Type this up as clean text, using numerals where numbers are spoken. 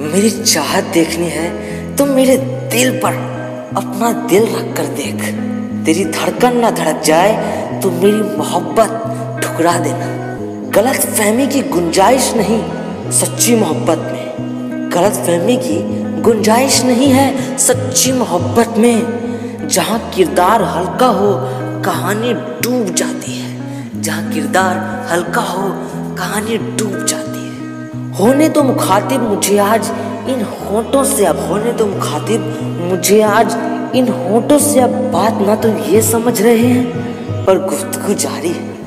मेरी चाहत देखनी है तो मेरे दिल पर अपना दिल रख कर देख। तेरी धड़कन ना धड़क जाए तो मेरी मोहब्बत ठुकरा देना। गलत फहमी की गुंजाइश नहीं सच्ची मोहब्बत में, गलत फहमी की गुंजाइश नहीं है सच्ची मोहब्बत में। जहाँ किरदार हल्का हो कहानी डूब जाती है, जहाँ किरदार हल्का हो कहानी डूब जाती है। होने तो मुखातिब मुझे आज इन होंठों से, अब होने तो मुखातिब मुझे आज इन होंठों से। अब बात ना तो ये समझ रहे हैं पर गुफ्तगू जारी है।